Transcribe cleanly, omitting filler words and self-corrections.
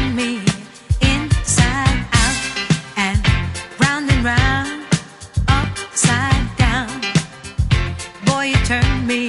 turn me inside out and round, upside down. Boy, you turn me